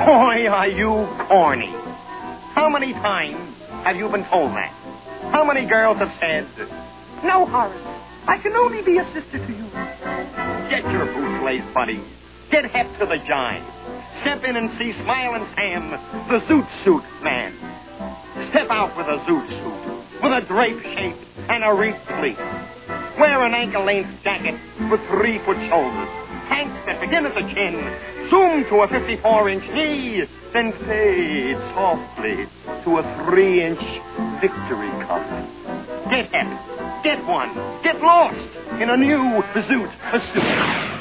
Boy, are you corny. How many times have you been told that? How many girls have said, "No, Horace, I can only be a sister to you"? Get your boots laced, buddy. Get hep to the jive. Step in and see Smiling Sam, the Zoot Suit man. Step out with a Zoot Suit, with a drape shape and a wreath pleat. Wear an ankle-length jacket with 3-foot shoulders. Pants that begin at the chin, zoom to a 54-inch knee, then fade softly to a 3-inch victory cup. Get hep. Get one. Get lost in a new Zoot Suit.